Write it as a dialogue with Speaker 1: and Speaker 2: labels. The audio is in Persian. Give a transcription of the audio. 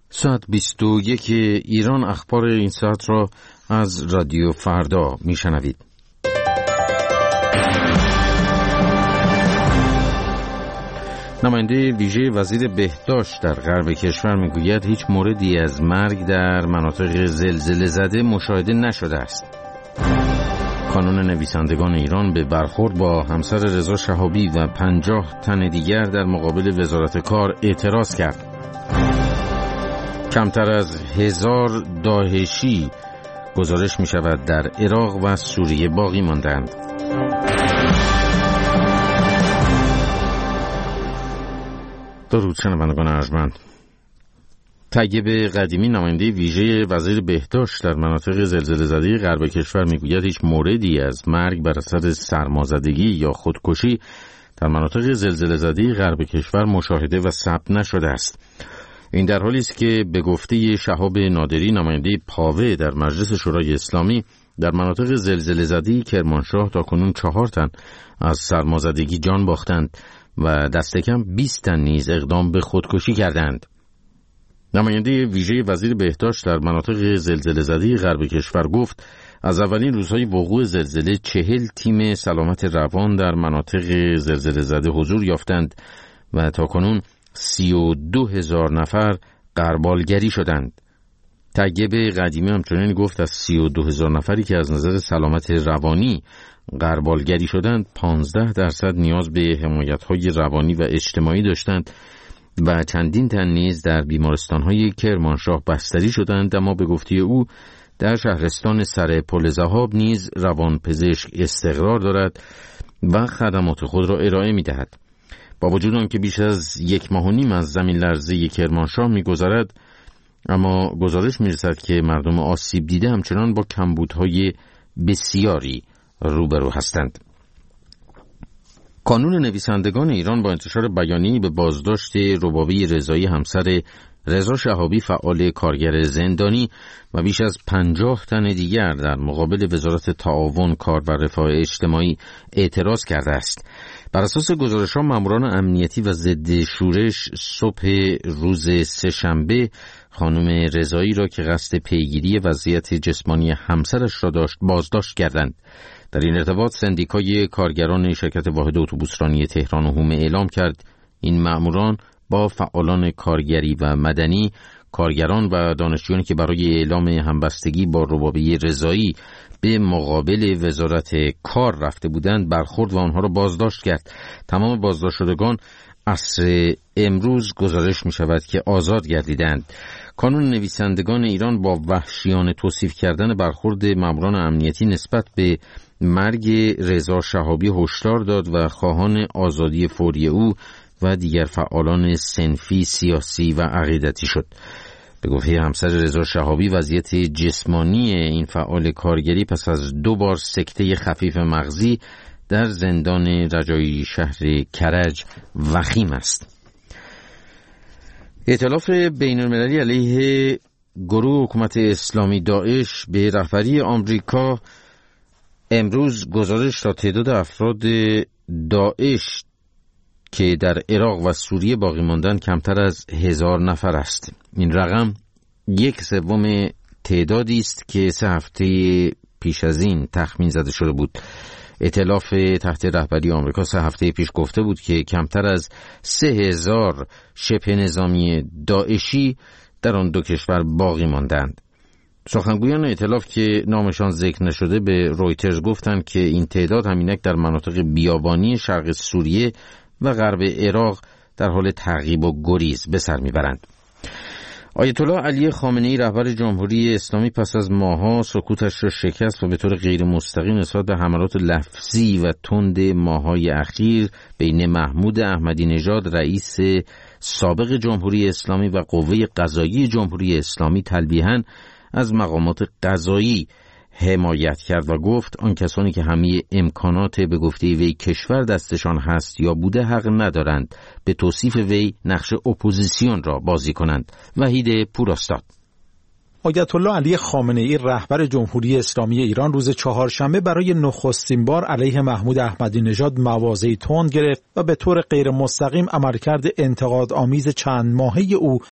Speaker 1: ساعت 21 ایران اخبار این ساعت را از رادیو فردا میشنوید. نماینده ویژه وزیر بهداشت در غرب کشور میگوید هیچ موردی از مرگ در مناطق زلزله زده مشاهده نشده است. کانون نویسندگان ایران به برخورد با همسر رضا شهابی و 50 تن دیگر در مقابل وزارت کار اعتراض کرد. کمتر از 1000 داعشی گزارش می شود در عراق و سوریه باقی ماندند. درود شنوندگان ارجمند. طیب قدیمی نماینده ویژه وزیر بهداشت در مناطق زلزله زده غرب کشور میگوید هیچ موردی از مرگ بر اثر سرمازدگی یا خودکشی در مناطق زلزله زده غرب کشور مشاهده و ثبت نشده است. این در حالی است که به گفته شهاب نادری نماینده پاوه در مجلس شورای اسلامی در مناطق زلزله زده کرمانشاه تاکنون 4 تن از سرمازدگی جان باختند و دست کم 20 تن نیز اقدام به خودکشی کردند. نماینده ویژه وزیر بهداشت در مناطق زلزله زده غرب کشور گفت از اولین روزهای وقوع زلزله 40 تیم سلامت روان در مناطق زلزله زده حضور یافتند و تاکنون 32,000 نفر غربالگری شدند. طیب قدیمی همچنین گفت از 32,000 نفری که از نظر سلامت روانی غربالگری شدند 15% نیاز به حمایت‌های روانی و اجتماعی داشتند و چندین تن نیز در بیمارستان‌های کرمانشاه بستری شدند، اما به گفته او در شهرستان سر پل ذهاب نیز روانپزشک استقرار دارد و خدمات خود را ارائه می‌دهد. با وجود آنکه بیش از 1.5 ماه از زمین لرزه کرمانشاه می‌گذرد، اما گزارش می‌رسد که مردم آسیب دیده همچنان با کمبودهای بسیاری روبرو هستند. کانون نویسندگان ایران با انتشار بیانیه‌ای به بازداشت ربابی رضایی همسر رضا شهابی فعال کارگر زندانی و بیش از 50 تن دیگر در مقابل وزارت تعاون کار و رفاه اجتماعی اعتراض کرده است. بر اساس گزارش‌ها ماموران امنیتی و ضد شورش صبح روز سه‌شنبه خانم رضایی را که قصد پیگیری وضعیت جسمانی همسرش را داشت بازداشت کردند. در این ارتباط سندیکای کارگران شرکت واحد اتوبوسرانی تهران و حومه اعلام کرد این ماموران با فعالان کارگری و مدنی، کارگران و دانشجویانی که برای اعلام همبستگی با ربابی رضایی به مقابل وزارت کار رفته بودند برخورد و آنها را بازداشت کرد. تمام بازداشت شدگان عصر امروز گزارش می شود که آزاد گردیدند. کانون نویسندگان ایران با وحشیانه توصیف کردن برخورد ماموران امنیتی نسبت به مرگ رضا شهابی هشدار داد و خواهان آزادی فوری او و دیگر فعالان صنفی، سیاسی و عقیدتی شد. به گفته همسر رضا شهابی وضعیت جسمانی این فعال کارگری پس از 2 بار سکته خفیف مغزی در زندان رجایی شهر کرج وخیم است. ائتلاف بین‌المللی علیه گروه حکومت اسلامی داعش به رهبری آمریکا امروز گزارش را تعداد افراد داعش که در عراق و سوریه باقی ماندن کمتر از 1000 نفر است. این رقم 1/3 تعدادی است که 3 هفته پیش از این تخمین زده شده بود. ائتلاف تحت رهبری آمریکا 3 هفته پیش گفته بود که کمتر از 3000 شبه نظامی داعشی در آن 2 کشور باقی ماندند. سخنگویان ائتلاف که نامشان ذکر نشده به رویترز گفتند که این تعداد همینک در مناطق بیابانی شرق سوریه و غرب عراق در حال تعقیب و گریز به سر میبرند. آیت الله علی خامنه‌ای رهبر جمهوری اسلامی پس از ماه‌ها سکوتش را شکست و به طور غیر مستقیم نسبت به حملات لفظی و تند ماه‌های اخیر بین محمود احمدی نژاد رئیس سابق جمهوری اسلامی و قوه قضاییه جمهوری اسلامی تلویحاً از مقامات قضایی حمایت کرد و گفت آن کسانی که همه امکانات به گفته وی کشور دستشان هست یا بوده حق ندارند به توصیف وی نقش اپوزیسیون را بازی کنند. وحید پوراستاد.
Speaker 2: آیت الله علی خامنه‌ای رهبر جمهوری اسلامی ایران روز چهارشنبه برای نخستین بار علیه محمود احمدی نژاد مواضعی تند گرفت و به طور غیر مستقیم عملکرد انتقادآمیز چند ماهه او